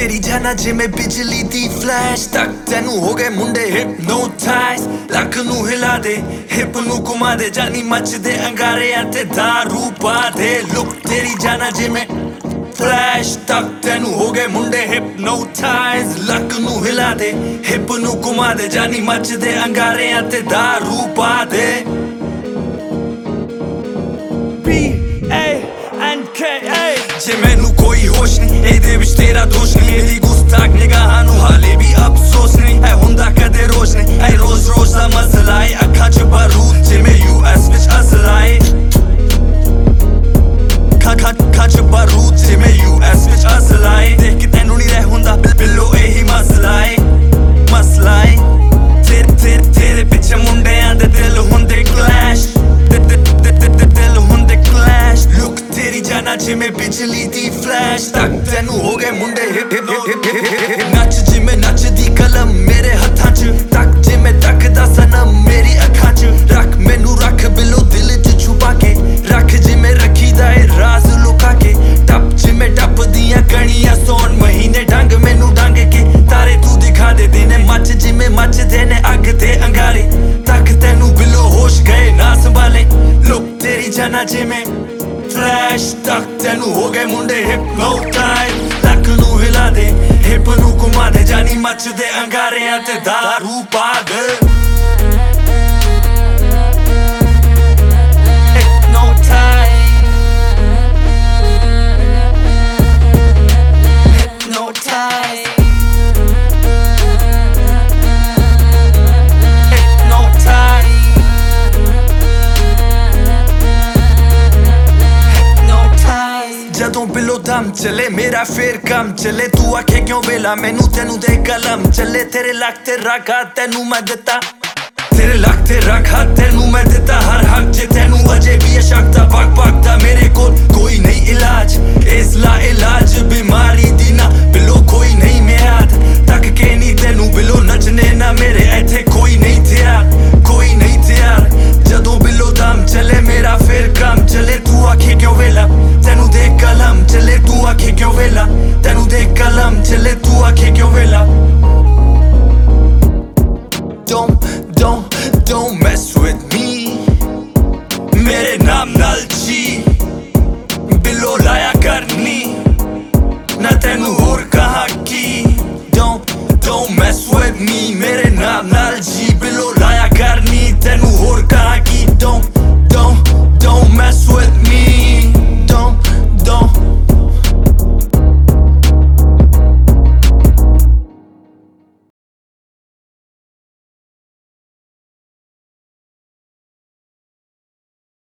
तेरी जाना जिमें बिजली दी फ्लैश तक तेनू हो गए मुंडे हिप्नोटाइज लक नू हिला दे हिप नू घुमा दे जानी मचदे अंगारे ते दारू पा दे लुक तेरी जाना जिमें फ्लैश तक तेनू हो गए मुंडे हिप्नोटाइज लक नू हिला दे हिप नू घुमा दे जानी मचदे अंगारे ते दारू पा दे B-A-N-K-A जे मैनू कोई होश नहीं एदे विच तेरा दोष नहीं मेरी गुस्ताख निगाहां नू हाले भी अफसोस नहीं ऐ हुंदा कदे रोज नहीं ऐ रोज रोज दा मसला ऐ अखां च बारूद जिमें US विच असल आए खां च बारूद जिमें US विच असल आए देख के तैनू नहीं रह हुंदा बिल्लो एही मसला ऐ तेरे पिछे मुंडियां दे दिल हुंदे क्लैश तेरी जाना जिमें बिजली दी फ्लैश तक तेनू हो गए मुंडे हिप नच जिमें नचदी कलम मेरे हत्थां च तक जिमें तकदा सनम मेरी अखां च रख मैनू रख बिलो दिल च छुपा के रख जिमें रखीदा ए राज लुका के टप जिमें टप दियां कणियां सोन महीने ढंग मैनू ढंग के तारे तू दिखा दे देने मच जिमें मचदे ने अग ते अंगारे तक तेनू बिलो होश गए ना संभाले लुक तेरी जाना जिमें फ्लैश तक तेनू हो गए मुंडे हिप्नोटाइज लक नू हिला दे हिप नू घुमा दे जानी मचदे अंगारे ते दारू पा दे जदों बिलो दम चले मेरा फिर कम चले तू आखे क्यों वेला मैनू तेनू दे कलम चले तेरे लक ते रखा तेनू मैं दिता तेरे लक ते रखा तेनू मैं दिता हर हक जे तेनू अजे भी शकता पक पकदा मेरे कोल कोई नहीं इलाज इस ला इलाज बीमारी दी ना बिलो कोई नहीं म्याद तक के नहीं तेनू बिलो नचने ना मेरे इत्थे कोई नहीं तैयार जदों बिलो दम चले मेरा फिर कम चले तू आखे क्यों वेला तेनू दे कलम चले तू आखे क्यों वेला तेनू दे कलम चले तू आखे क्यों